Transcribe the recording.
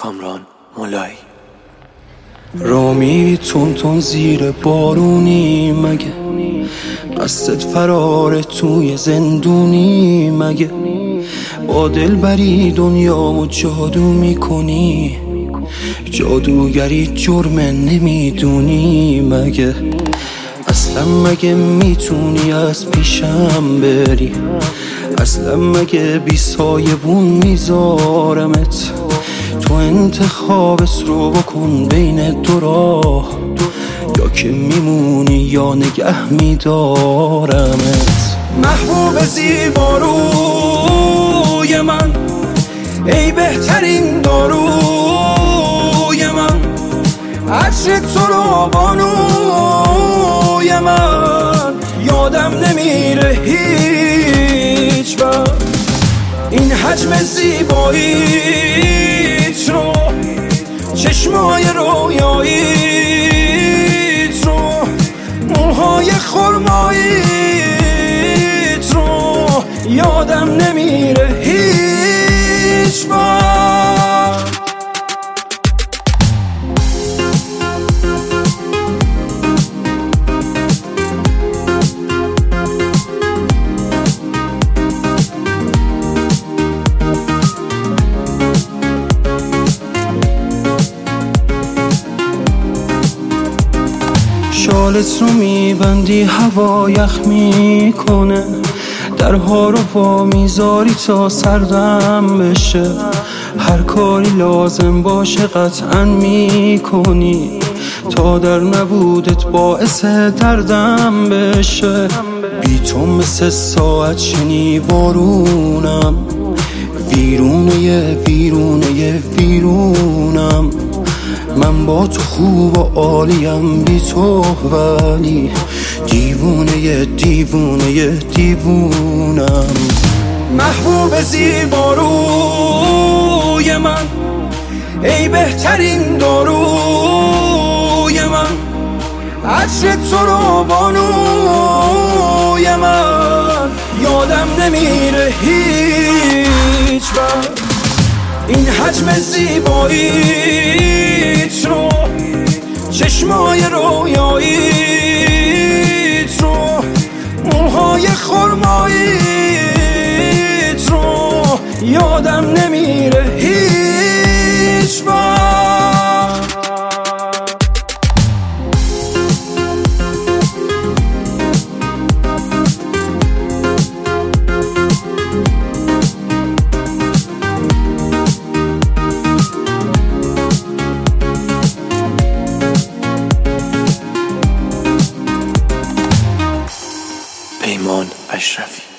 کامران مولایی. را میری تون تون زیر بارونی مگه؟ قصدت فرار توی زندونی مگه؟ با دلبری دنیامو جادو میکنی، جادوگری جرم نمیدونی مگه؟ اصلا مگه میتونی از پیشم بری؟ اصلا مگه بی سایبون میذارمت؟ تو انتخابت رو بکن بین دو راه، یا که میمونی یا نگه میدارمت. محبوب زیباروی من، ای بهترین داروی من، عطر تو رو بانوی من، یادم نمیره هیچ وقت این حجم زیباییت رو، چشمای رویاییت رو، موهای خرماییت رو، یادم نمیره هیچ وقت. شالت رو میبندی هوا یخ میکنه، درها رو وا میذاری تا سردم بشه، هر کاری لازم باشه قطعا میکنی تا در نبودت باعث دردم بشه. بی تو مثل ساعت شنیوارونم، ویرونه ویرونم. من با تو خوب و عالیم، بی تو ولی دیوونم. محبوب زیباروی من، ای بهترین داروی من، عطر تو رو بانوی من، یادم نمیره هیچ وقت این حجم زیباییت رو، چشمای رویاییت رو، موهای خرماییت رو، یادم نمیره هیچ وقت. پیمان اشرفی.